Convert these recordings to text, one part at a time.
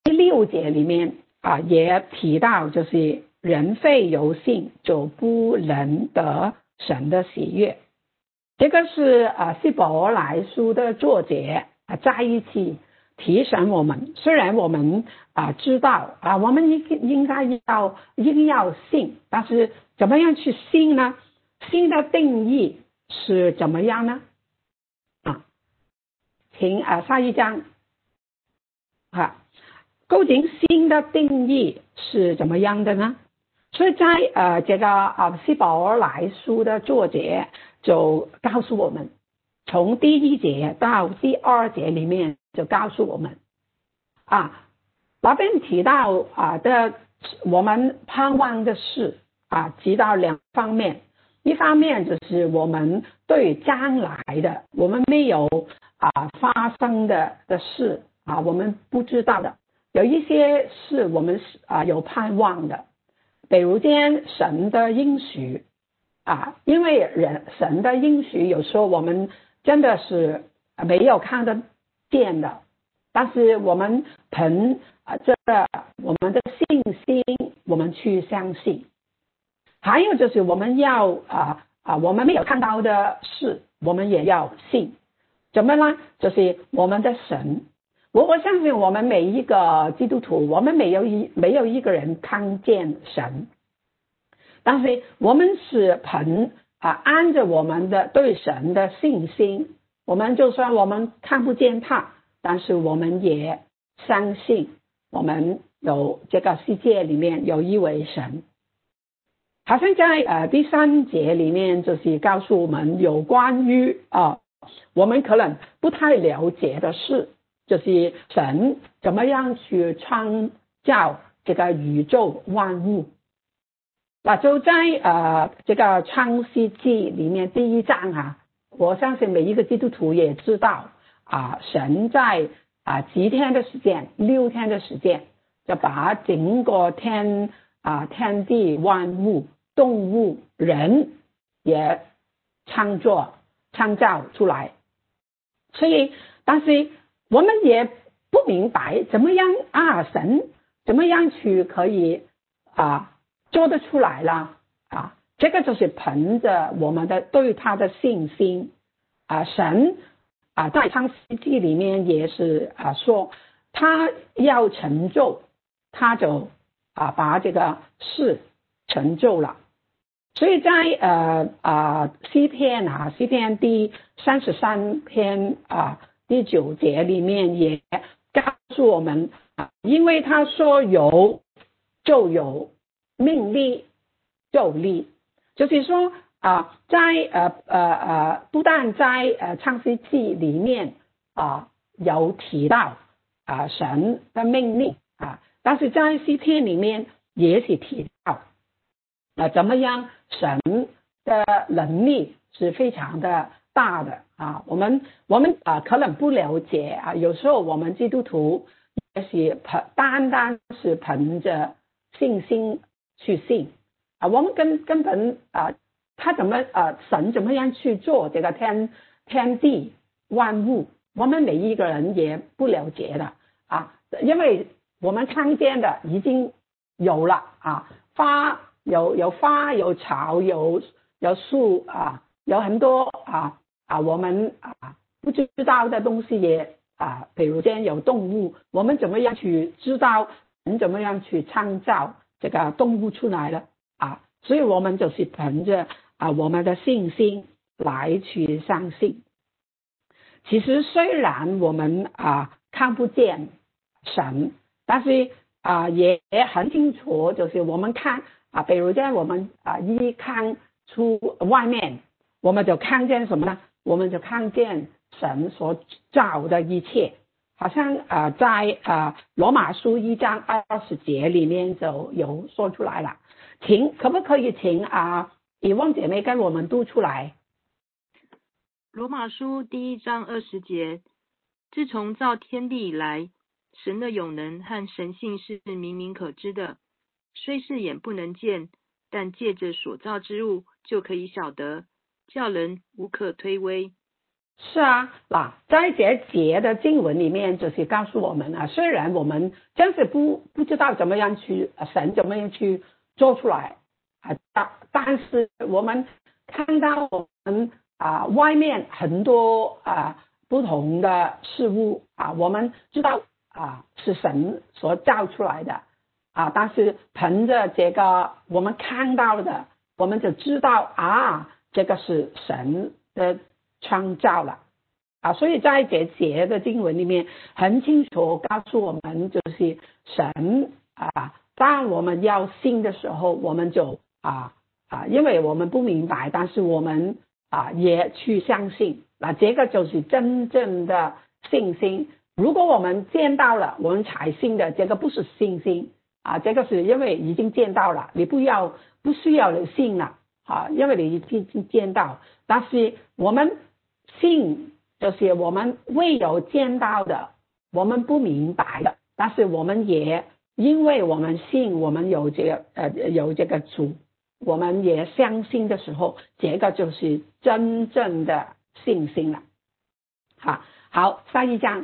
第6节里面也提到，就是人非有信就不能得神的喜悦。这个是希伯来书的作者在一起提醒我们，虽然我们知道我们应要信，但是怎么样去信呢？信的定义是怎么样呢？请下一章究竟信的定义是怎么样的呢？所以在这个希伯来书的作者就告诉我们，从第1节到第2节里面就告诉我们那边提到的我们盼望的事提到2方面，一方面就是我们对将来的我们没有发生的事我们不知道的，有一些是我们有盼望的，比如讲神的应许因为神的应许有时候我们真的是没有看得见的，但是我们凭这我们的信心我们去相信。还有就是我们要我们没有看到的事我们也要信。怎么呢？就是我们的神，我相信我们每一个基督徒，我们没有一个人看见神，但是我们是凭按着我们的对神的信心，我们就算我们看不见他，但是我们也相信我们有这个世界里面有一位神。好像在第3节里面就是告诉我们有关于我们可能不太了解的事，就是神怎么样去创造这个宇宙万物。那就在这个创世纪里面第1章我相信每一个基督徒也知道神在几天的时间，6天的时间就把整个天地万物动物人也创造出来。所以但是我们也不明白怎么样神怎么样去可以做得出来了这个就是凭着我们的对他的信心神在创世纪里面也是说他要成就，他就把这个事成就了。所以在诗篇第33篇第9节里面也告诉我们因为他说有就有，命立就立，就是说在不但在创世纪里面有提到神的命令但是在诗篇里面也是提到怎么样神的能力是非常的大的我们可能不了解有时候我们基督徒也是单单是凭着信心去信我们根本他神怎么样去做这个天地万物，我们每一个人也不了解的因为我们看见的已经有了有花有草有树有很多我们不知道的东西也比如说有动物，我们怎么样去知道怎么样去创造这个动物出来了所以我们就是凭着我们的信心来去相信。其实虽然我们看不见神，但是也很清楚，就是我们看比如说我们一看出外面，我们就看见什么呢？我们就看见神所造的一切。好像在罗马书1章20节里面就有说出来了，可不可以请以望姐妹跟我们读出来？ 罗马书第1章20节，自从造天地以来，神的永能和神性是明明可知的，虽是眼不能见，但借着所造之物就可以晓得，叫人无可推诿。 是啊，在这节的经文里面就是告诉我们虽然我们真是不知道怎么样去神怎么样去做出来但是我们看到我们外面很多不同的事物我们知道是神所造出来的但是凭着这个我们看到的，我们就知道这个是神的创造了所以在这节的经文里面很清楚告诉我们，就是神当我们要信的时候，我们就因为我们不明白，但是我们也去相信，这个就是真正的信心。如果我们见到了，我们才信的，这个不是信心这个是因为已经见到了，你不需要你信了因为你已经见到。但是我们信就是我们未有见到的，我们不明白的，但是我们也因为我们信，我们有这个主，我们也相信的时候，这个就是真正的信心了。好，下一章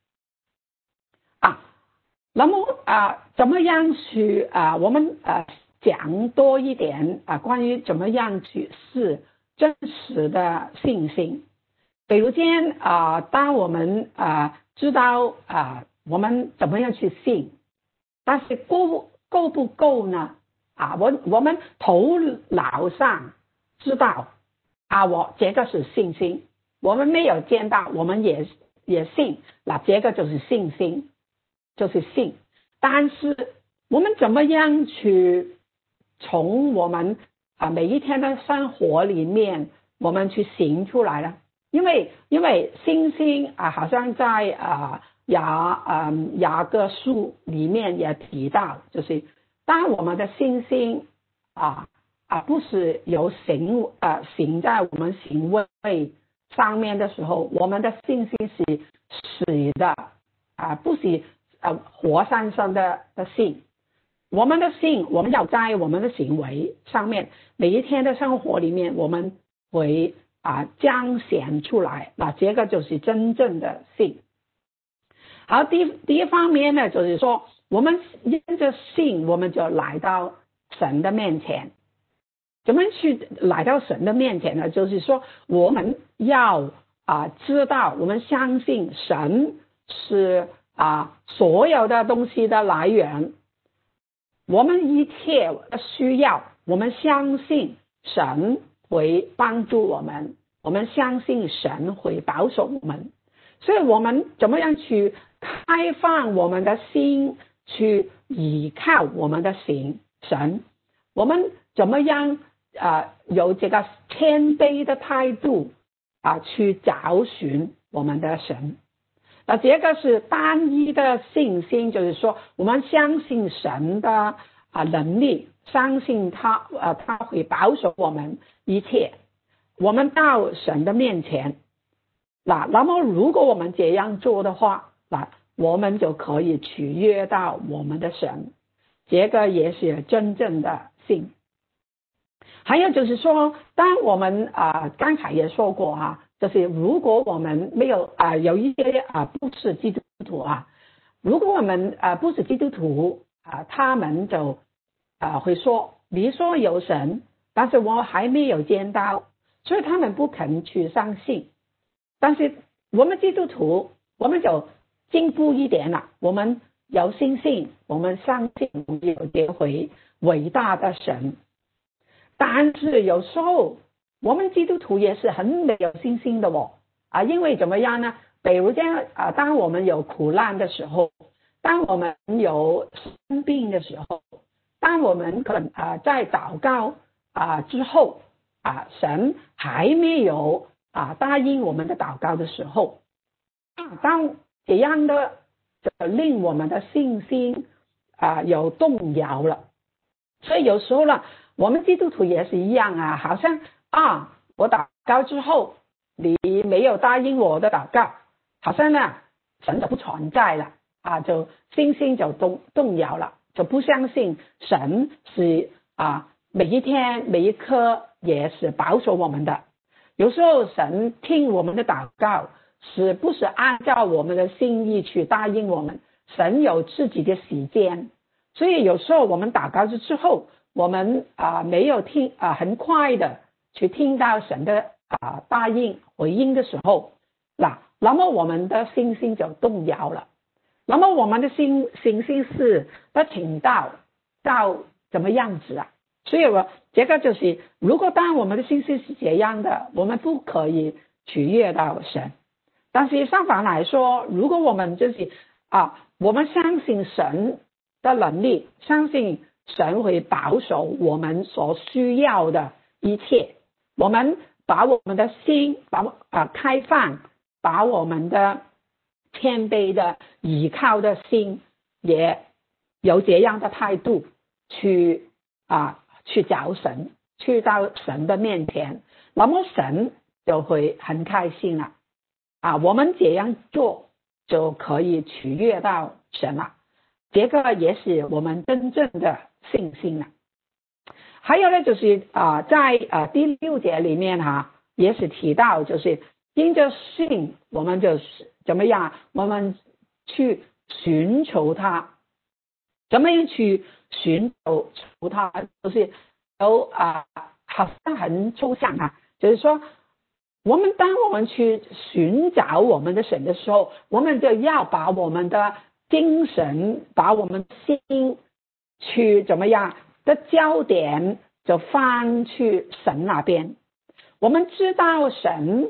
那么怎么样去我们讲多一点关于怎么样去是真实的信心。比如间当我们知道我们怎么样去信，但是够不够呢？我们头脑上知道我这个是信心，我们没有见到，我们也信，这个就是信心，就是信。但是我们怎么样去从我们每一天的生活里面我们去行出来呢？因为信心好像在雅各书里面也提到，就是当我们的信心不是有行在我们行为上面的时候，我们的信心是死的不是活生生的信。我们的信，我们要在我们的行为上面，每一天的生活里面，我们会彰显出来，这个就是真正的信。好，第一方面呢，就是说我们因着信，我们就来到神的面前。怎么去来到神的面前呢？就是说我们要知道，我们相信神是所有的东西的来源，我们一切的需要，我们相信神会帮助我们，我们相信神会保守我们。所以我们怎么样去开放我们的心，去依靠我们的神，我们怎么样有这个谦卑的态度去找寻我们的神。这个是单一的信心，就是说我们相信神的能力，相信他会保守我们一切。我们到神的面前那么如果我们这样做的话我们就可以取悦到我们的神，这个也是真正的信。还有就是说，当我们刚才也说过就是如果我们没有有一些不是基督徒如果我们不是基督徒他们就会说，你说有神，但是我还没有见到，所以他们不肯去相信。但是我们基督徒，我们就进步一点了，我们有信心，我们相信有这回伟大的神。但是有时候我们基督徒也是很没有信心的因为怎么样呢？比如讲当我们有苦难的时候，当我们有生病的时候，当我们可能在祷告之后神还没有答应我们的祷告的时候当这样的就令我们的信心有动摇了。所以有时候呢，我们基督徒也是一样好像我祷告之后你没有答应我的祷告，好像呢神就不存在了就信心就动摇了，就不相信神是每一天每一刻也是保守我们的。 有时候神听我们的祷告，是不是按照我们的心意去答应我们？神有自己的时间，所以有时候我们祷告之后，我们没有很快的去听到神的答应回应的时候，那么我们的信心就动摇了。那么我们的信心是不听到怎么样子啊？所以这个就是，如果当我们的信心是这样的，我们不可以取悦到神。但是相反来说，如果我们就是我们相信神的能力，相信神会保守我们所需要的一切，我们把我们的心开放，把我们的谦卑的倚靠的心也有这样的态度去找神，去到神的面前，那么神就会很开心了我们这样做就可以取悦到神了，这个也是我们真正的信心了。还有呢，就是在第6节里面也是提到，就是因着信，我们就是怎么样？我们去寻求他，怎么样去寻求他？就是好像很抽象就是说，当我们去寻找我们的神的时候，我们就要把我们的精神，把我们的心去怎么样的焦点就放去神那边。我们知道神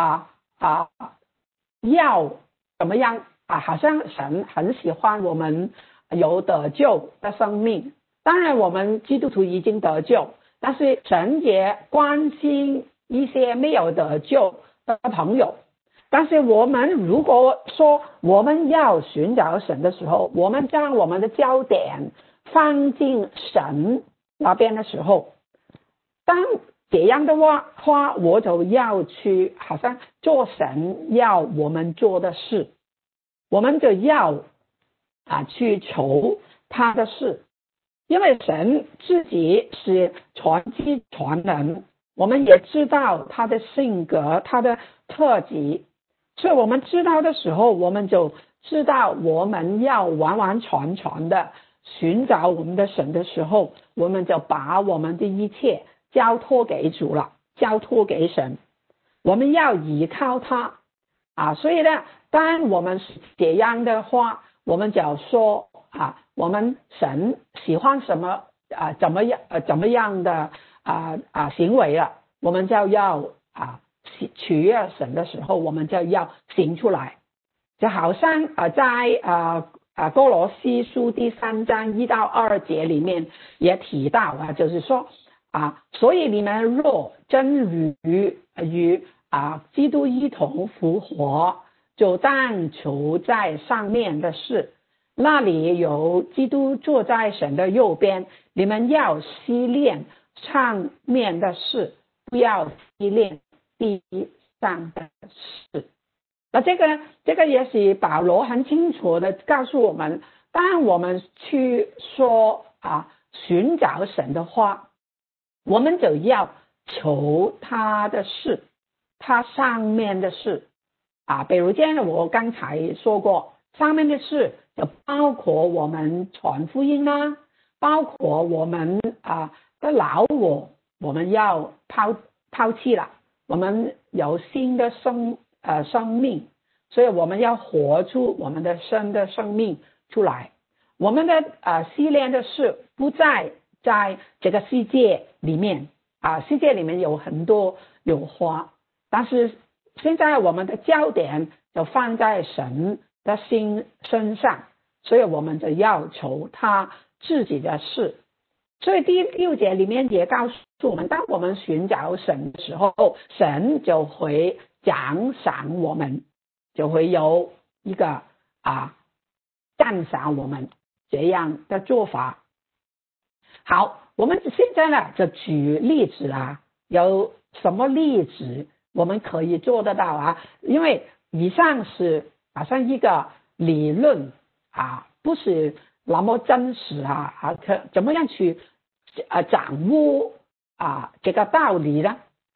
要怎么样好像神很喜欢我们有得救的生命。当然我们基督徒已经得救，但是神也关心一些没有得救的朋友。但是我们如果说我们要寻找神的时候，我们将我们的焦点放进神那边的时候，当这样的话，我就要去好像做神要我们做的事，我们就要去求他的事，因为神自己是全知全能，我们也知道他的性格，他的特质，所以我们知道的时候，我们就知道我们要完完全全的寻找我们的神的时候，我们就把我们的一切交托给主了，交托给神，我们要依靠他所以呢，当我们是这样的话，我们就说我们神喜欢什么怎么样的行为了，我们就要取悦神的时候，我们就要行出来。就好像在哥罗西书第3章1到2节里面也提到就是说所以你们若真与基督一同复活，就当求在上面的事，那里有基督坐在神的右边，你们要思念上面的事，不要思念地上的事。那这个也是保罗很清楚的告诉我们，当我们去说寻找神的话，我们就要求他的事，他上面的事比如我刚才说过，上面的事就包括我们传福音包括我们的老我们要抛弃了，我们有新的生命，所以我们要活出我们的生命出来。我们的思念的事不在这个世界里面世界里面有很多有花，但是现在我们的焦点就放在神的身上，所以我们就要求他自己的事。所以第6节里面也告诉我们，当我们寻找神的时候，神就会奖赏我们，就会有一个赞赏我们这样的做法。好，我们现在呢就举例子有什么例子我们可以做得到因为以上是好像一个理论不是那么真实怎么样去掌握这个道理呢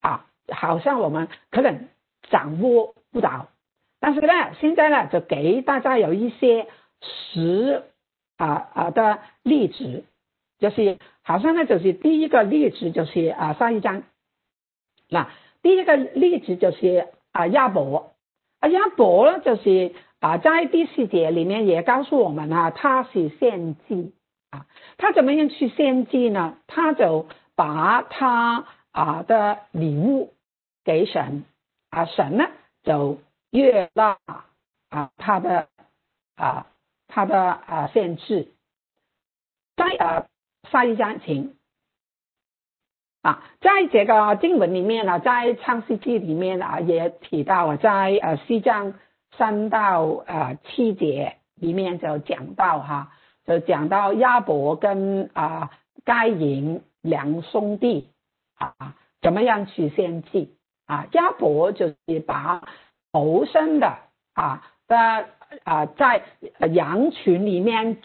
好像我们可能掌握不到。但是呢，现在呢就给大家有一些的例子，就是好像呢就是第一个例子就是下一章。那第一个例子就是亚伯。亚伯呢就是在第4节里面也告诉我们他是献祭他怎么样去献祭呢？他就把他的礼物给神神呢就悦纳他的献祭。在下一章请在这个经文里面在创世纪里面也提到在4章3到7节里面就讲到就讲到亚伯跟该隐两兄弟怎么样去献祭亚伯就是把头生的在羊群里面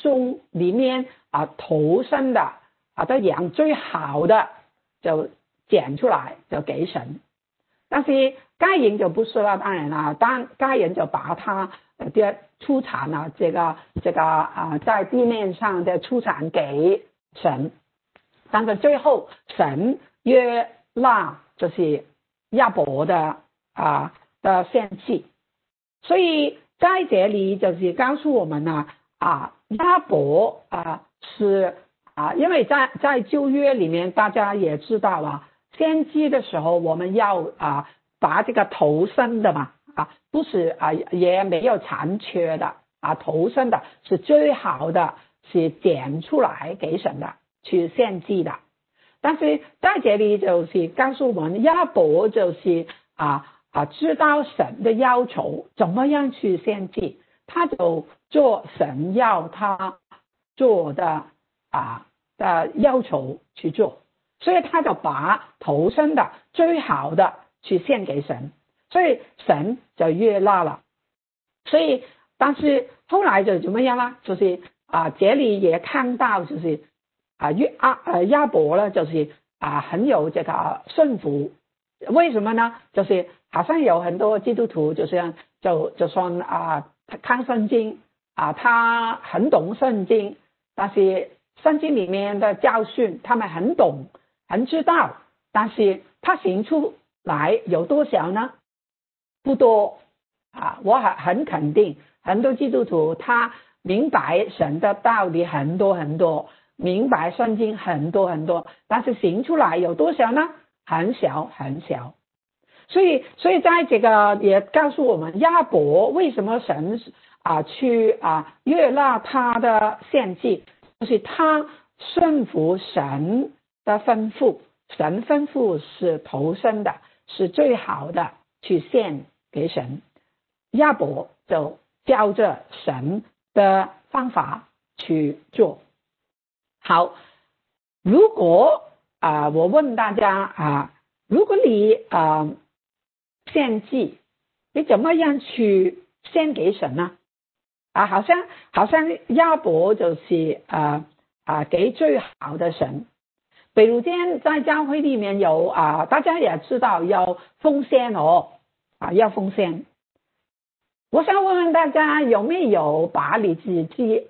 头生的的羊最好的就捡出来就给神。但是该隐就不是了，当然了，该隐就把他的出产这个在地面上的出产给神。但是最后神悦纳就是亚伯的献祭。所以在这里就是告诉我们亚伯是因为在旧约里面大家也知道献祭的时候我们要把这个头生的嘛不是也没有残缺的头生的是最好的，是捡出来给神的去献祭的。但是在这里就是告诉我们亚伯就是知道神的要求怎么样去献祭，他就做神要他做的要求去做，所以他就把头生的最好的去献给神，所以神就悦纳了。所以但是后来就怎么样呢？就是这里也看到就是亚伯呢就是很有这个顺服。为什么呢？就是好像有很多基督徒就是就算他看圣经他很懂圣经，但是圣经里面的教训他们很懂很知道，但是他行出来有多少呢？不多我很肯定很多基督徒他明白神的道理很多很多，明白圣经很多很多，但是行出来有多少呢？很小很小。所以在这个也告诉我们亚伯为什么神去悦纳他的献祭，就是他顺服神的吩咐，神吩咐是头生的是最好的去献给神，亚伯就照着神的方法去做。好，如果我问大家如果你献祭，你怎么样去献给神呢？好像亚伯就是给最好的神。比如今天在教会里面有大家也知道要奉献要奉献。我想问问大家有没有把你自己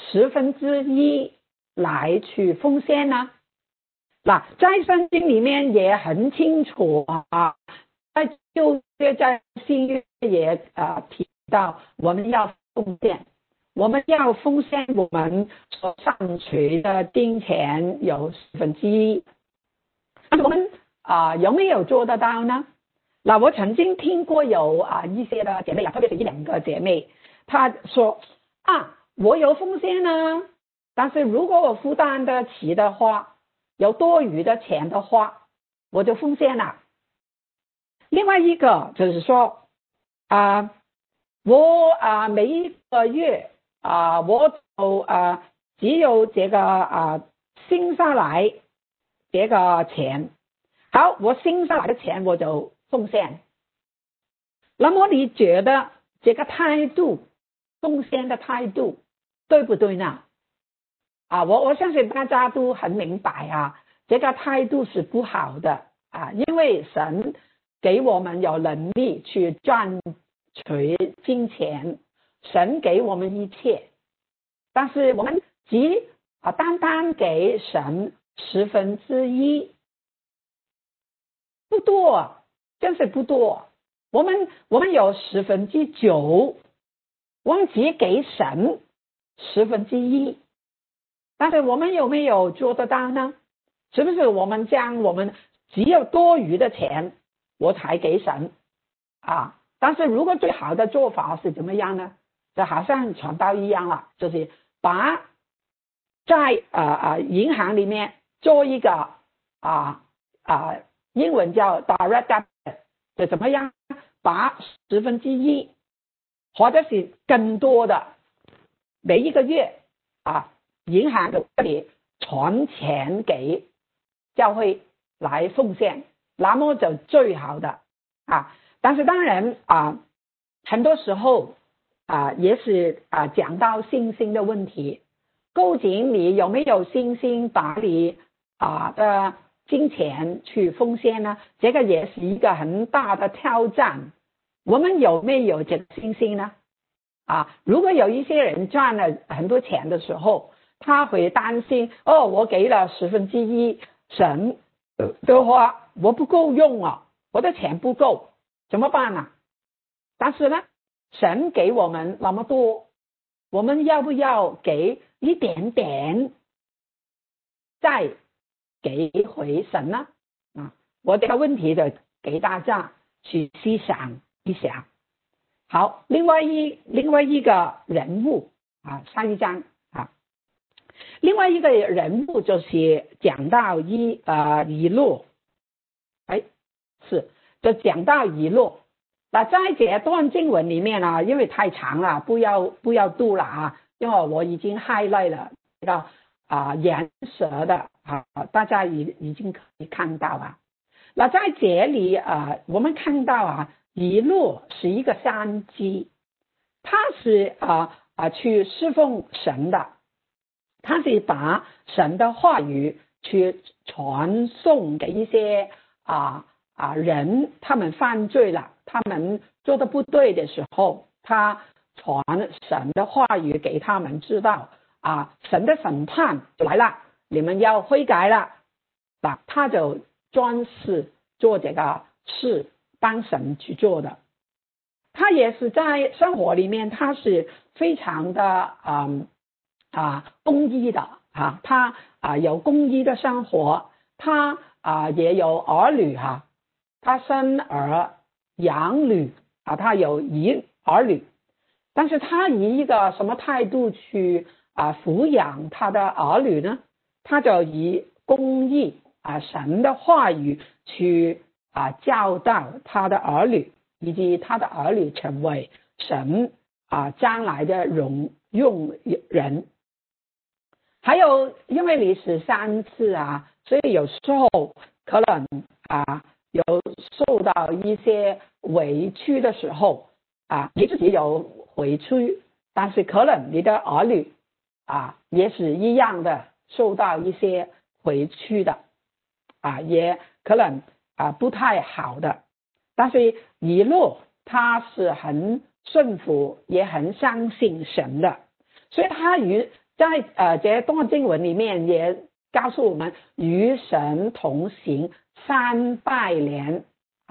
1/10来去奉献呢？在圣经里面也很清楚在旧约在新约也提到我们要奉献，我们要奉献我们所上取的金钱有1/10。但是我们有没有做得到呢？我曾经听过有一些的姐妹特别是1-2个姐妹，她说我有奉献呢，但是如果我负担得起的话，有多余的钱的话，我就奉献了。另外一个就是说我每一个月我就只有这个sinh下来这个钱，好，我sinh下来的钱我就奉献。那么你觉得这个态度，奉献的态度对不对呢？我相信大家都很明白这个态度是不好的因为神给我们有能力去赚取金钱，神给我们一切，但是我们单单给神1/10，不多，真是不多。我们有9/10，我们只给神1/10，但是我们有没有做得到呢？是不是我们将我们只有多余的钱我才给神啊？但是如果最好的做法是怎么样呢？就好像传道一样了，就是把在银行里面做一个英文叫 direct debit， 就怎么样把1/10或者是更多的每一个月银行就这里存钱给教会来奉献，那么就最好的但是当然很多时候也是讲到信心的问题，究竟你有没有信心把你的金钱去奉献呢？这个也是一个很大的挑战。我们有没有这个信心呢？如果有一些人赚了很多钱的时候，他会担心我给了1/10，神的话我不够用我的钱不够，怎么办呢？但是呢，神给我们那么多，我们要不要给一点点再给回神呢？我这个问题就给大家去思想一想。好，另外一个人物上一章另外一个人物就是讲到以诺，就讲到以诺。那在这段经文里面因为太长了，不要读了因为我已经 highlight 了这个颜色的大家已经可以看到那在这里我们看到以诺是一个先知，他是去侍奉神的，他是把神的话语去传送给一些人，他们犯罪了，他们做的不对的时候，他传神的话语给他们知道神的审判来了，你们要悔改了他就专是做这个事帮神去做的。他也是在生活里面他是非常的公义的他有公义的生活，他也有儿女他生儿养女他有儿女，但是他以一个什么态度去抚养他的儿女呢？他就以公义神的话语去教导他的儿女，以及他的儿女成为神将来的用人。还有因为你是3次所以有时候可能有受到一些委屈的时候你自己有委屈，但是可能你的儿女也是一样的受到一些委屈的也可能不太好的。但是以诺他是很顺服也很相信神的，所以他在这段经文里面也告诉我们与神同行300年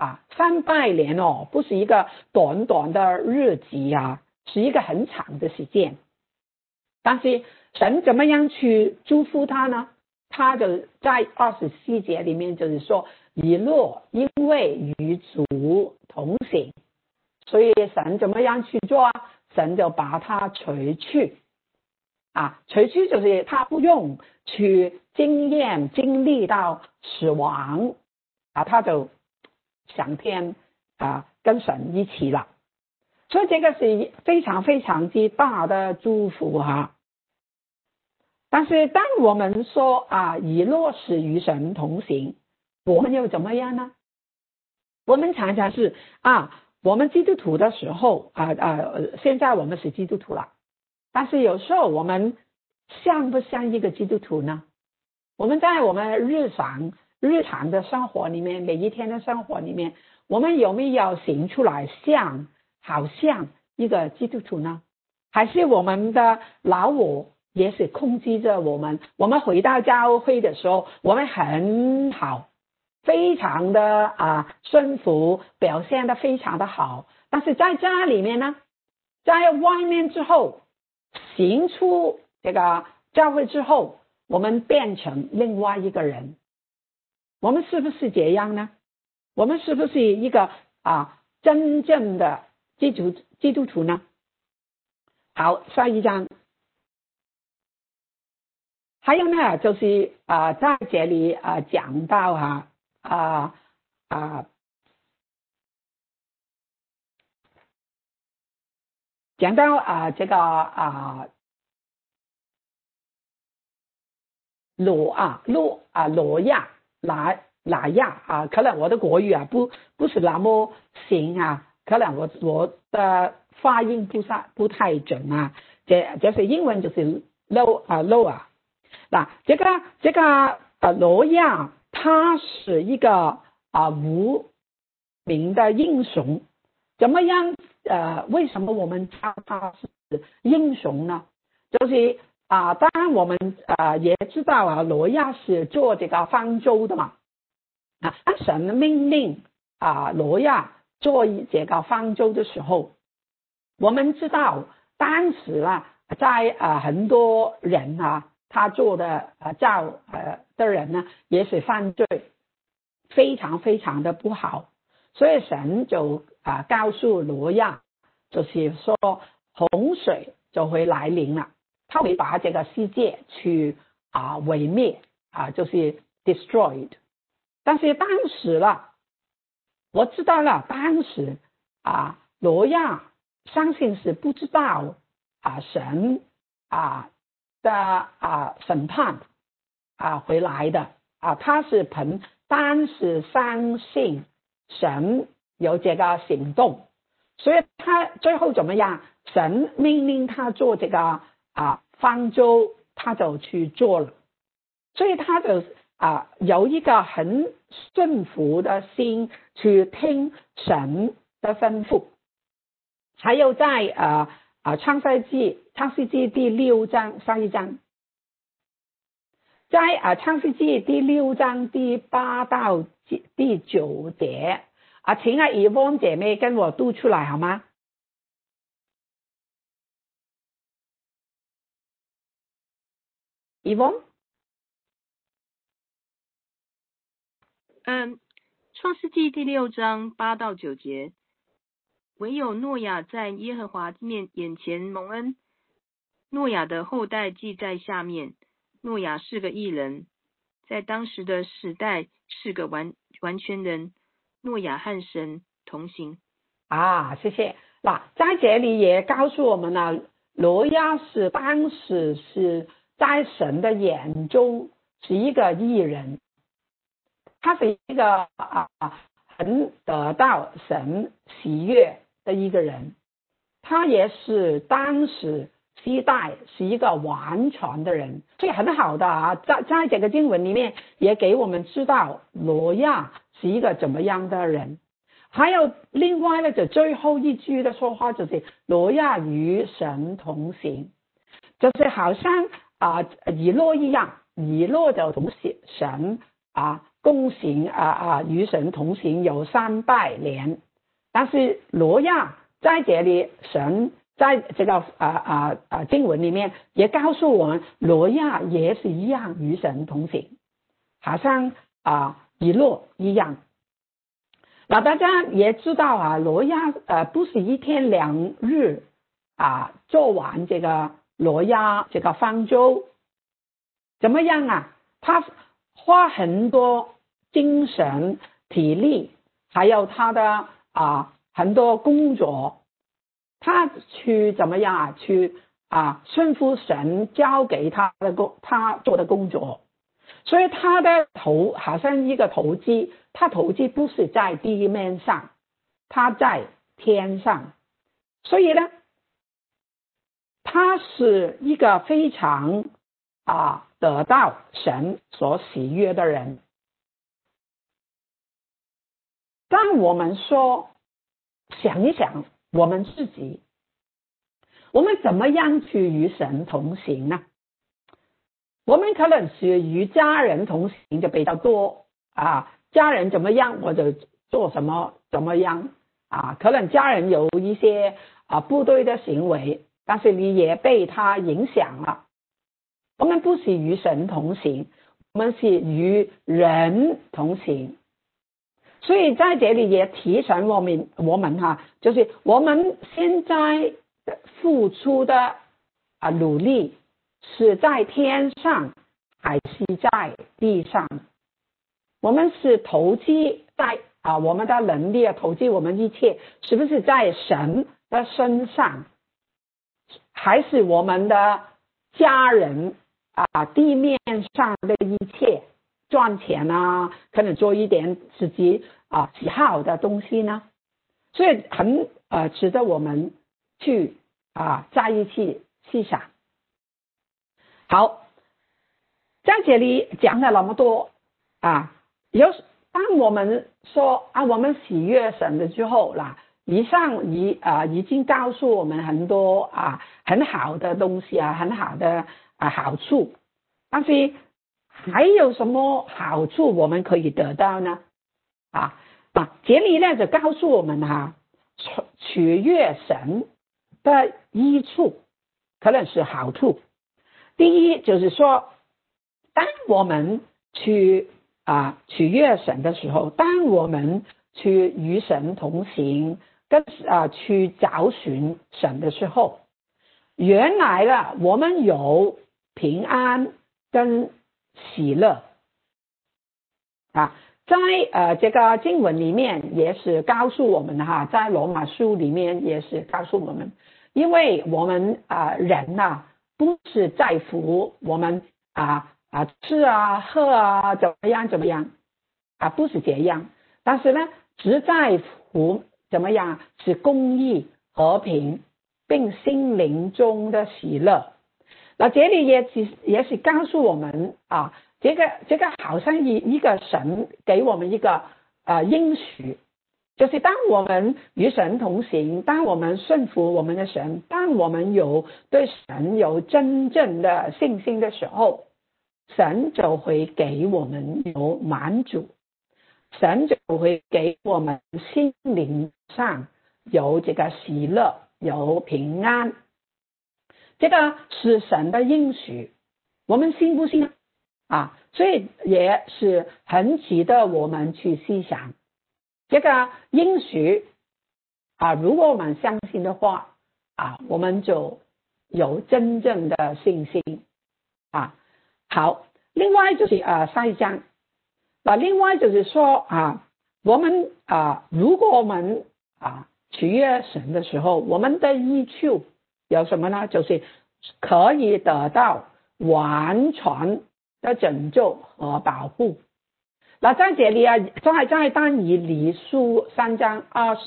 300年不是一个短短的日子是一个很长的时间。但是神怎么样去祝福他呢？他就在24节里面就是说，以诺因为与主同行，所以神怎么样去做神就把他除去除去就是他不用去经历到死亡他就上天跟神一起了。所以这个是非常非常之大的祝福但是当我们说以诺是与神同行，我们又怎么样呢？我们常常是我们基督徒的时候现在我们是基督徒了，但是有时候我们像不像一个基督徒呢？我们在我们日常日常的生活里面，每一天的生活里面，我们有没有行出来好像一个基督徒呢？还是我们的老我也是控制着我们？我们回到教会的时候，我们很好，非常的顺服，表现得非常的好，但是在家里面呢，在外面之后，行出这个教会之后，我们变成另外一个人。我们是不是这样呢？我们是不是一个真正的基督徒呢？好，下一章。还有呢，就是在这里讲到讲到这个罗亚可能我的国语不是那么行可能我的发音不太准就是英文就是 low 这个罗亚他是一个无名的英雄，怎么样为什么我们叫他是英雄呢？就是当然我们也知道罗亚是做这个方舟的嘛神命令罗亚做这个方舟的时候，我们知道当时在很多人他做的的人呢也是犯罪，非常非常的不好，所以神就告诉罗亚，就是说洪水就会来临了，他会把这个世界去毁灭就是 destroyed。 但是当时我知道了，当时罗亚相信是不知道神的审判回来的他是当时相信神有这个行动，所以他最后怎么样？神命令他做这个方舟，他就去做了，所以他就有一个很顺服的心去听神的吩咐。还有在创世纪第6章上一章，在创世纪第6章第8到第9节请以汪姐妹跟我读出来好吗？以汪创世纪第6章8到9节，唯有诺亚在耶和华眼前蒙恩。诺亚的后代记在下面。诺亚是个义人，在当时的时代是个完全人。诺亚和神同行。 谢谢。在这里也告诉我们了，罗亚是当时是在神的眼中是一个义人，他是一个很得到神喜悦的一个人，他也是当时期待是一个完全的人，所以很好的在这个经文里面也给我们知道罗亚是一个怎么样的人。还有另外呢，就最后一句的说话就是罗亚与神同行，就是好像以诺一样，以诺就同神共行与神同行有300年，但是罗亚在这里，神在这个经文里面也告诉我们，罗亚也是一样与神同行，好像以诺一样。大家也知道罗亚不是1天2日做完这个罗亚这个方舟，怎么样他花很多精神体力，还有他的很多工作，他去怎么样去顺服神交给他做的工作，所以他的头好像一个投机，他投机不是在地面上，他在天上，所以呢他是一个非常得到神所喜悦的人。 当我们说想一想我们自己，我们怎么样去与神同行呢？我们可能是与家人同行就比较多家人怎么样我就做什么怎么样可能家人有一些不对的行为，但是你也被他影响了。我们不是与神同行，我们是与人同行。所以在这里也提醒我们就是我们现在付出的努力是在天上还是在地上？我们是投机在我们的能力投机我们一切是不是在神的身上，还是我们的家人地面上的一切赚钱可能做一点自己喜好的东西呢？所以很值得我们去在一起细想。好，在这里讲了那么多当我们说我们喜悦神的之后以上已经告诉我们很多很好的东西很好的好处，但是还有什么好处我们可以得到呢？这里呢就告诉我们取悦神的益处可能是好处。第一就是说，当我们取悦神的时候，当我们去与神同行去找寻神的时候，原来我们有平安跟喜乐在这个经文里面也是告诉我们在罗马书里面也是告诉我们，因为我们人不是在乎我们吃喝怎么样不是这样，但是呢只在乎怎么样是公义和平并心灵中的喜乐。那这里也是告诉我们这个好像一个神给我们一个应许，就是当我们与神同行，当我们顺服我们的神，当我们对神有真正的信心的时候，神就会给我们有满足，神就会给我们心灵上有这个喜乐有平安。这个是神的应许，我们信不信所以也是很值得我们去细想这个应许如果我们相信的话我们就有真正的信心好，另外就是下一章另外就是说我们如果我们取悦神的时候，我们的益处有什么呢？就是可以得到完全的拯救和保护。在这里在但以理书3章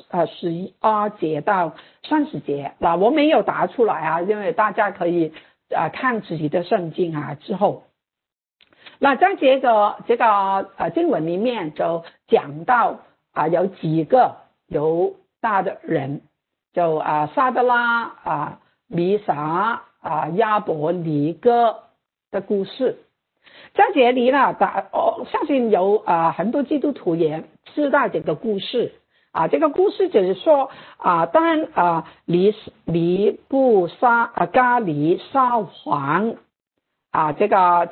12节到30节我没有答出来因为大家可以看自己的圣经之后在这个经文里面就讲到有几个犹大的人，就撒德拉弥撒亚伯尼哥的故事。在这里呢相信有很多基督徒也知道这个故事这个故事就是说当尼布加尼撒王这个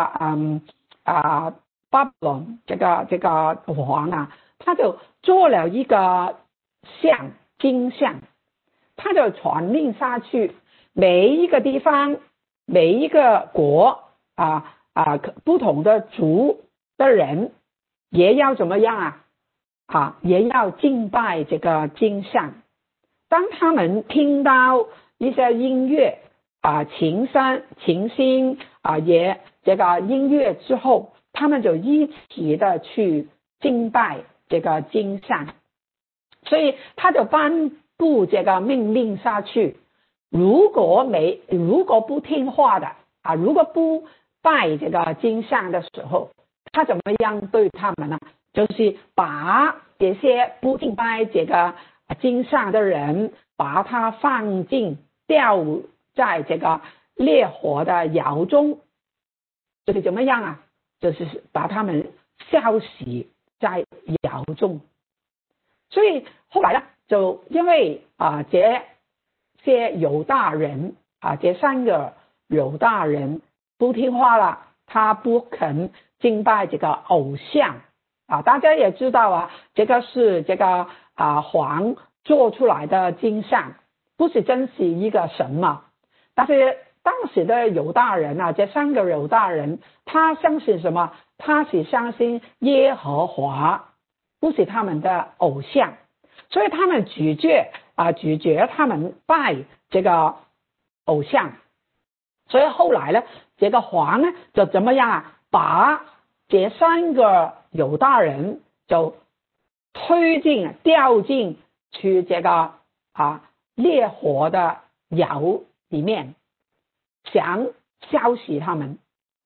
巴比伦这个王他就做了一个金像，他就传令下去，每一个地方每一个国不同的族的人也要怎么样也要敬拜这个金像。当他们听到一些音乐琴心也这个音乐之后，他们就一起的去敬拜这个金像。所以他就颁布这个命令下去，如果不听话的如果不拜这个金像的时候，他怎么样对他们呢？ 就是把这些不敬拜这个经上的人，把他放进掉在这个烈火的窑中，就是怎么样啊？就是把他们烧死在窑中。所以后来呢，就因为这些犹大人这3个犹大人不听话了，他不肯敬拜这个偶像大家也知道这个是这个黄做出来的经上，不是真是一个神嘛。但是当时的犹大人这3个犹大人，他相信什么？他是相信耶和华，不是他们的偶像，所以他们拒绝他们拜这个偶像。所以后来呢，这个黄呢就怎么样把这3个犹大人就掉进去这个烈火的窑里面，想烧死他们，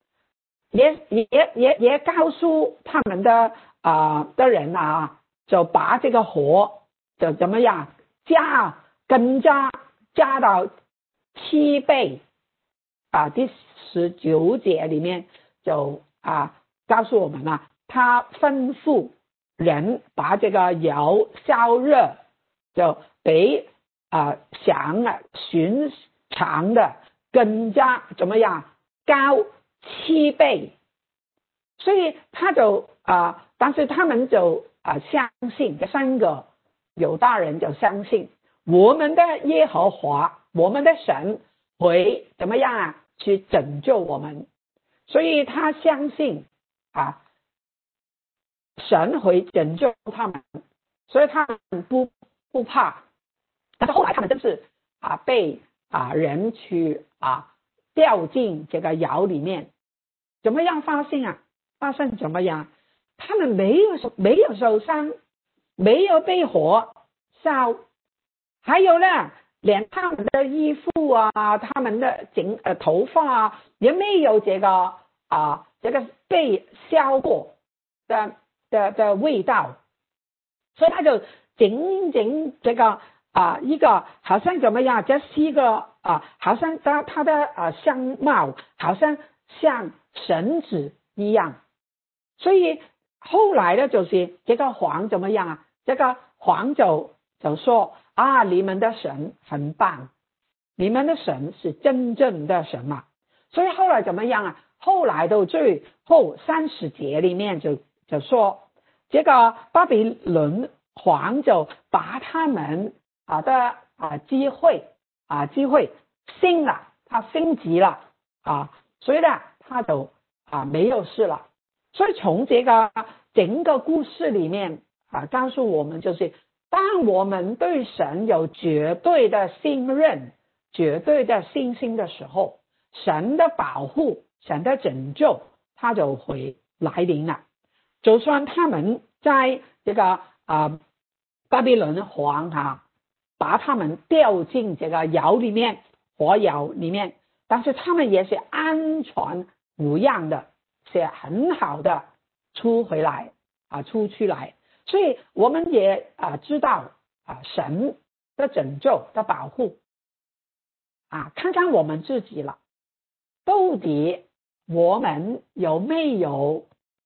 也告诉他们的人就把这个火就怎么样更加加到7倍第19节里面就告诉我们他吩咐人把这个窑烧热，就比想寻常的更加怎么样高7倍。所以他就但是他们就相信，这3个犹大人就相信我们的耶和华，我们的神会怎么样去拯救我们。所以他相信神会拯救他们，所以他们不怕。但是后来他们真是被人去掉进这个窑里面，怎么样发生怎么样？他们没有受伤，没有被火烧，还有呢，连他们的衣服他们的头发也没有这个被烧过的味道。所以他就仅仅这个一个好像怎么样，这是一个好像他的相貌好像像神子一样。所以后来呢，就是这个黄怎么样这个黄就说你们的神很棒，你们的神是真正的神嘛。所以后来怎么样后来到最后30节里面就说，这个巴比伦王就把他们的机会他升级了所以呢他就没有事了。所以从这个整个故事里面告诉我们，就是当我们对神有绝对的信任、绝对的信心的时候，神的保护、神的拯救他就会来临了。就算他们在这个巴比伦王把他们掉进这个窑里面，火窑里面，但是他们也是安全无恙的，是很好的出去来。所以我们也知道神的拯救的保护看看我们自己了，到底我们有没有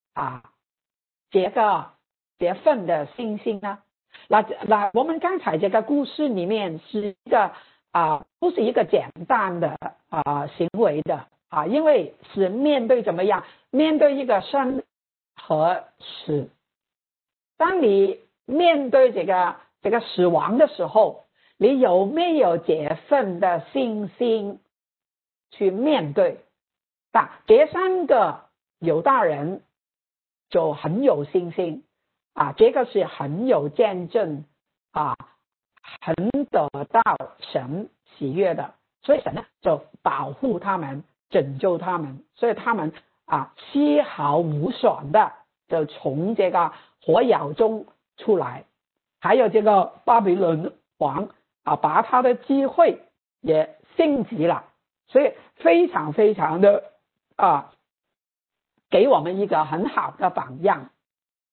这份的信心呢？那我们刚才这个故事里面是一个不是一个简单的行为的因为是面对怎么样？面对一个生和死。当你面对这个死亡的时候，你有没有这份的信心去面对？这3个犹大人就很有信心这个是很有见证很得到神喜悦的，所以神呢就保护他们，拯救他们，所以他们丝毫无损的就从这个火窑中出来。还有这个巴比伦王把他的机会也升级了，所以非常非常的给我们一个很好的榜样。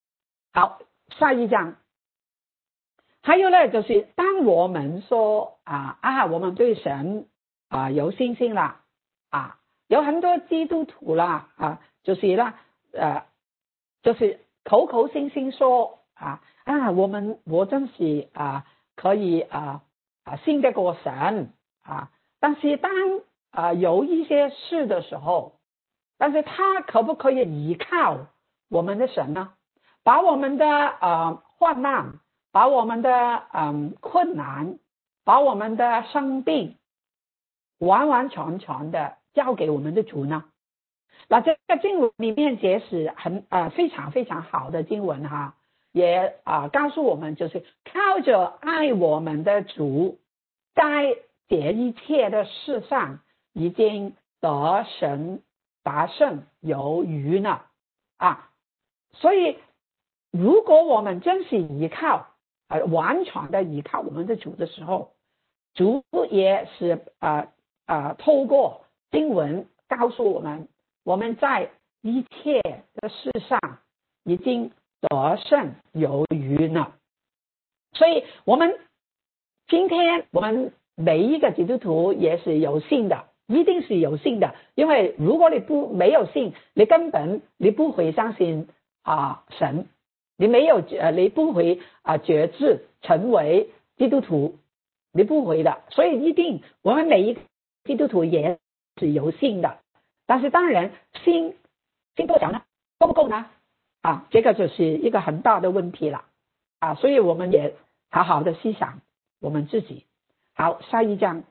好，下一章。还有呢，就是当我们说我们对神有信心了有很多基督徒啦就是呢就是口口声声说我真是可以信得过神但是当有一些事的时候，但是他可不可以依靠我们的神呢？把我们的患难，把我们的困难，把我们的生病完完全全的交给我们的主呢？那这个经文里面也是非常非常好的经文也告诉我们，就是靠着爱我们的主，在这一切的事上已经得胜有余了所以如果我们真是依靠完全的依靠我们的主的时候，主也是透过经文告诉我们，我们在一切的事上已经得胜有余了。所以我们今天我们每一个基督徒也是有信的，一定是有信的，因为如果你没有信，你根本你不会相信神，你不会决志成为基督徒，你不会的。所以一定我们每一个基督徒也是有信的，但是当然信多少呢？够不够呢？这个就是一个很大的问题了所以我们也好好的思想我们自己。好，下一章。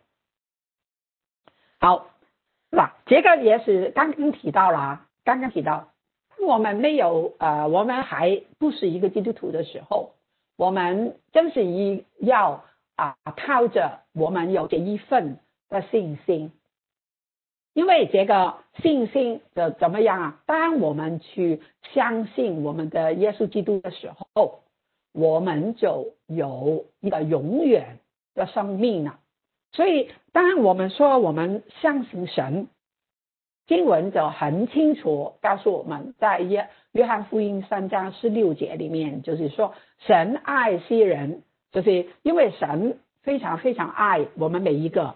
好，这个也是刚刚提到我们我们还不是一个基督徒的时候，我们真是要靠着我们有这一份的信心，因为这个信心的怎么样当我们去相信我们的耶稣基督的时候，我们就有一个永远的生命了。所以当我们说我们相信神，经文就很清楚告诉我们，在约翰福音3章16节里面，就是说神爱世人，就是因为神非常非常爱我们每一个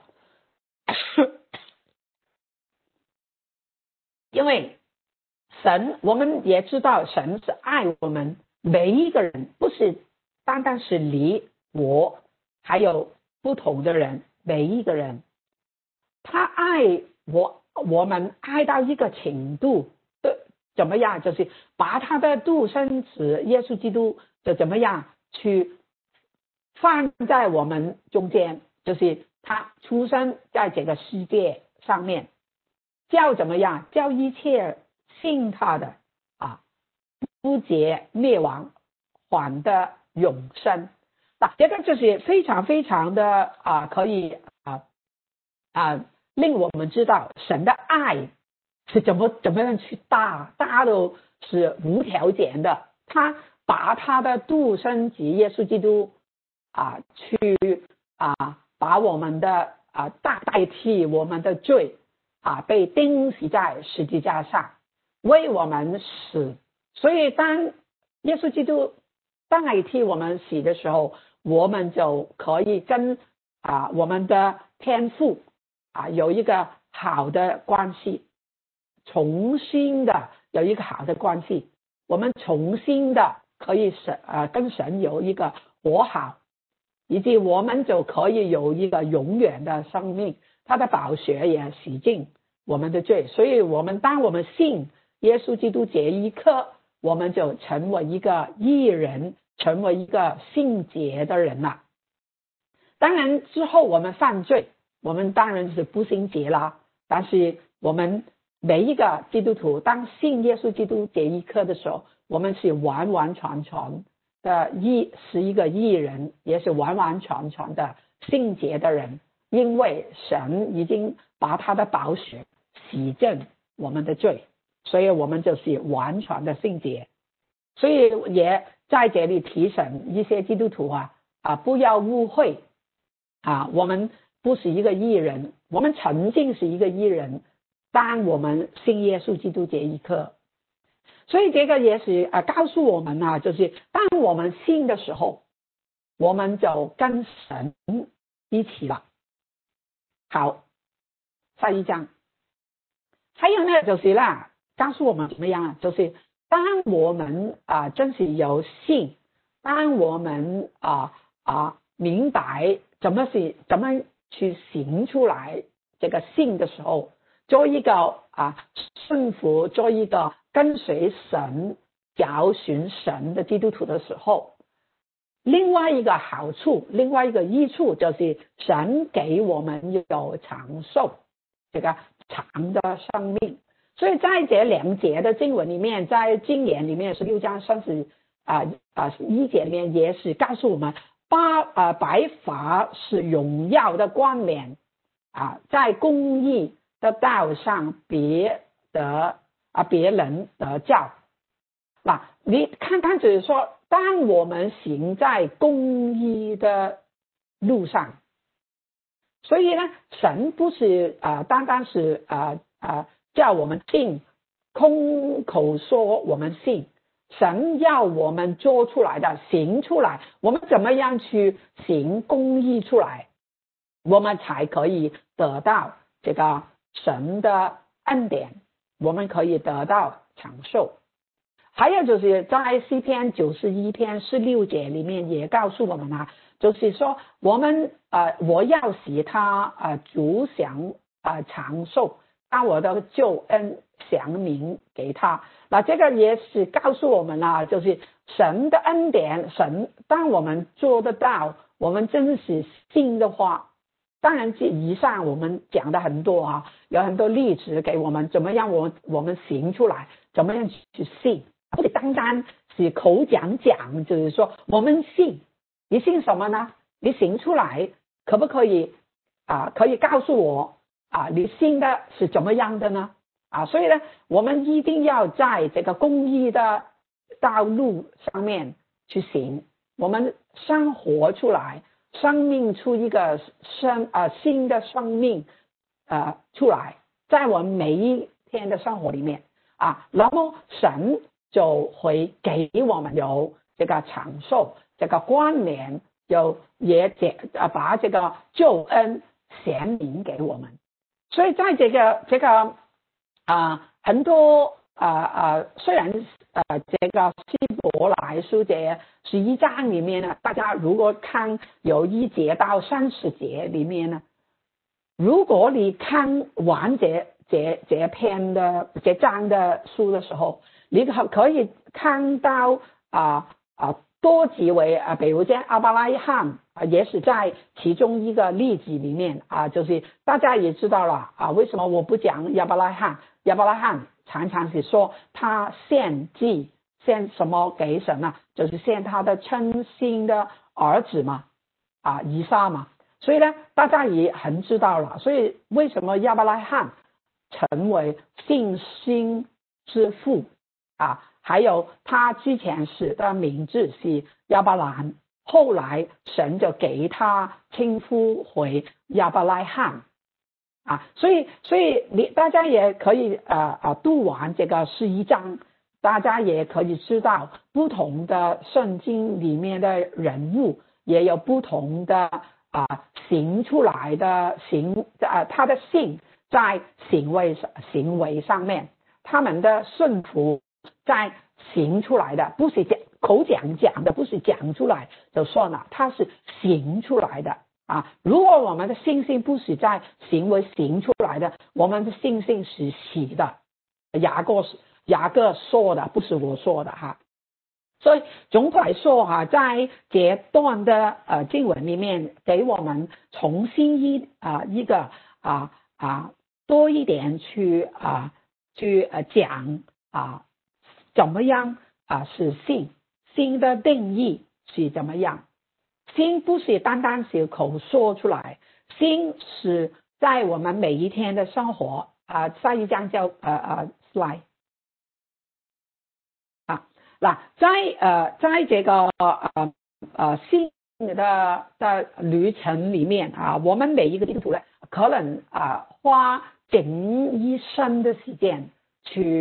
因为神，我们也知道神是爱我们每一个人，不是单单是你我，还有不同的人，每一个人他爱我们爱到一个程度怎么样，就是把他的独生子耶稣基督就怎么样去放在我们中间，就是他出生在这个世界上面，叫怎么样，叫一切信他的不结灭亡，反的永生。这个就是非常非常的可以令我们知道神的爱是怎么样去大到是无条件的，他把他的独生子耶稣基督去把我们的代替我们的罪被钉死在十字架上，为我们死。所以当耶稣基督代替我们死的时候，我们就可以跟我们的天父有一个好的关系，重新的有一个好的关系，我们重新的可以跟神有一个和好，以及我们就可以有一个永远的生命，他的宝血也洗净我们的罪。所以当我们信耶稣基督这一刻，我们就成为一个义人，成为一个圣洁的人了。当然之后我们犯罪，我们当然是不圣洁啦，但是我们每一个基督徒当信耶稣基督这一刻的时候，我们是完完全全的是一个义人，也是完完全全的圣洁的人，因为神已经把他的宝血洗净我们的罪，所以我们就是完全的圣洁。所以也在这里提醒一些基督徒不要误会我们不是一个义人，我们曾经是一个义人，当我们信耶稣基督这一刻。 所以这个也是告诉我们啊，就是当我们信的时候，我们就跟神一起了。好，下一章。还有呢，就是啦，告诉我们怎么样啊？就是当我们真是有信，当我们明白怎么去行出来这个信的时候，做一个顺服，做一个跟随神、找寻神的基督徒的时候，另外一个好处，另外一个益处就是神给我们有长寿，这个长的生命。所以在这两节的经文里面，在箴言里面16章31节里面也是告诉我们，白发是荣耀的冠冕在公义的道上别人得教。你看看，就是说，当我们行在公义的路上，所以呢，神不是单单是叫我们信，空口说我们信，神要我们做出来的，行出来，我们怎么样去行公义出来，我们才可以得到这个神的恩典，我们可以得到长寿。还有就是在诗篇91篇16节里面也告诉我们就是说我要使他主享长寿，把我的救恩降明给他。这个也是告诉我们就是神的恩典，当我们做得到，我们真是信的话，当然以上我们讲的很多有很多例子给我们怎么样我们行出来，怎么样去信，不是单单是口讲，就是说我们信，你信什么呢？你行出来可不可以可以告诉我你信的是怎么样的呢？所以呢，我们一定要在这个公义的道路上面去行，我们生活出来，生命出一个新的生命出来，在我们每一天的生活里面那么神就会给我们有这个长寿，这个冠冕，也把这个救恩显明给我们。所以在这个很多虽然这个希伯来书这11章里面呢，大家如果看有1节到30节里面呢，如果你看完这章的书的时候，你可以看到多几位比如说亚伯拉罕也是在其中一个例子里面就是大家也知道了为什么我不讲亚伯拉罕常常是说他献什么给神呢？就是献他的亲生的儿子嘛以撒嘛。所以呢，大家也很知道了，所以为什么亚伯拉罕成为信心之父还有他之前的名字是亚伯兰，后来神就给他称呼为亚伯拉罕所以大家也可以读完这个11章，大家也可以知道不同的圣经里面的人物也有不同的行出来的他的信在行为上面，他们的顺服在行出来的，不是口讲的，不是讲出来就算了，他是行出来的如果我们的信心不是在行为行出来的，我们的信心是死的。雅各说的，不是我说的所以总的来说在这段的经文里面给我们重新一个多一点去讲怎么样是信的定义是怎么样。信不是单单是口说出来，信是在我们每一天的生活下一章叫slide在这个信的旅程里面我们每一个基督徒呢，可能花整一生的时间去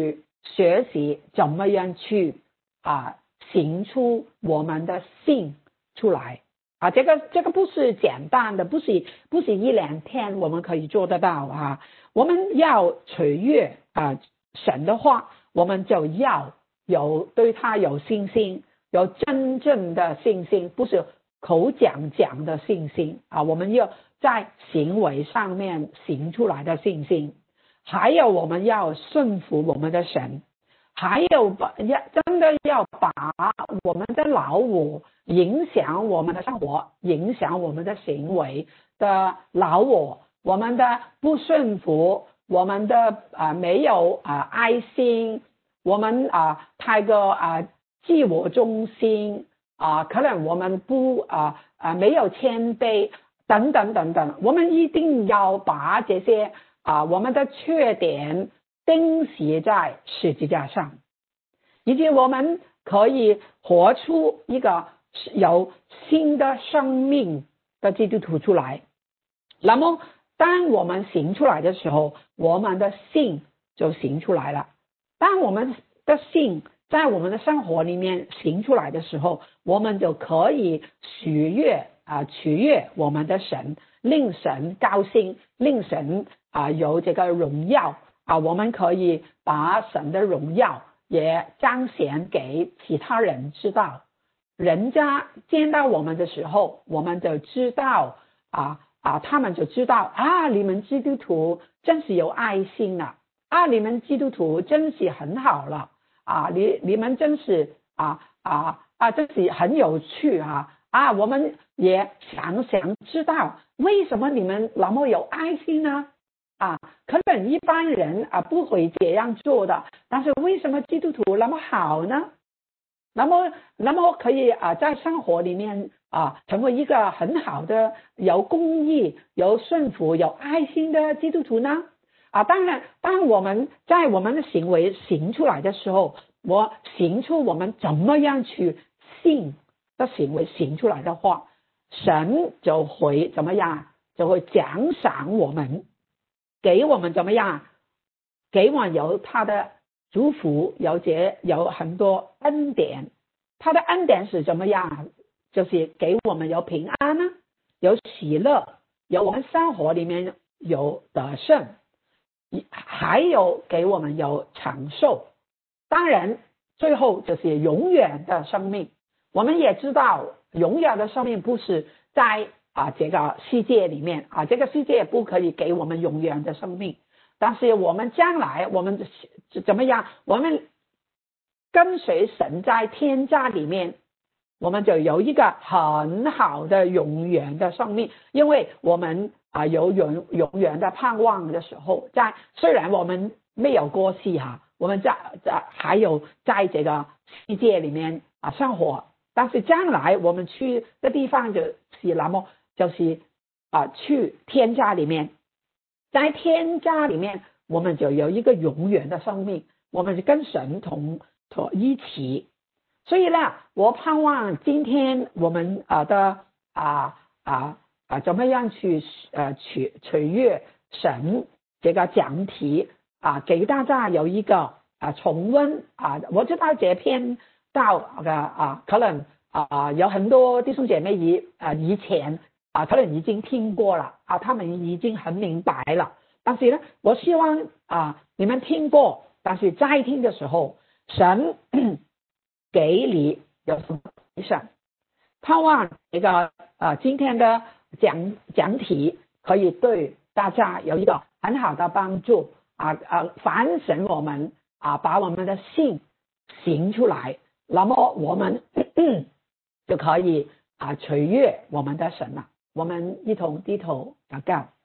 学习怎么样去行出我们的信出来这个不是简单的，不是一两天我们可以做得到我们要取悦神的话，我们就要对他有信心，有真正的信心，不是口讲的信心我们要在行为上面行出来的信心，还有我们要顺服我们的神，还有真的要把我们的老我影响我们的生活，影响我们的行为的老我们的不顺服，我们的没有爱心，我们太过自我中心可能我们不没有谦卑等等等等，我们一定要把这些我们的缺点钉死在十字架上，以及我们可以活出一个有新的生命的基督徒出来。那么当我们行出来的时候，我们的信就行出来了。当我们的信在我们的生活里面行出来的时候，我们就可以取悦我们的神，令神高兴，令神有这个荣耀我们可以把神的荣耀也彰显给其他人知道，人家见到我们的时候，我们就知道他们就知道你们基督徒真是有爱心了你们基督徒真是很好了你们真是真是很有趣我们也想知道为什么你们那么有爱心呢可能一般人不会这样做的，但是为什么基督徒那么好呢？那么可以在生活里面成为一个很好的有公义、有顺服、有爱心的基督徒呢？当然，当我们在我们的行为行出来的时候，我行出我们怎么样去信的行为行出来的话，神就会怎么样？就会奖赏我们，给我们怎么样？给我们有他的祝福，有很多恩典。他的恩典是怎么样？就是给我们有平安有喜乐，有我们生活里面有得胜，还有给我们有长寿。当然最后就是永远的生命。我们也知道永远的生命不是在这个世界里面这个世界不可以给我们永远的生命，但是我们将来我们怎么样？我们跟随神在天家里面，我们就有一个很好的永远的生命，因为我们有永远的盼望的时候，虽然我们没有过世我们还有在这个世界里面生活，但是将来我们去的地方就是那么就是去天家里面，在天家里面我们就有一个永远的生命，我们就跟神同一起。所以呢，我盼望今天我们的怎么样去取悦神这个讲题给大家有一个重温我知道这篇道可能有很多弟兄姐妹以前可能已经听过了他们已经很明白了，但是呢，我希望你们听过，但是在听的时候，神给你有什么提醒？盼望这个今天的讲题可以对大家有一个很好的帮助反省我们把我们的信行出来，那么我们就可以取悦我们的神了。我们一同低头祷告。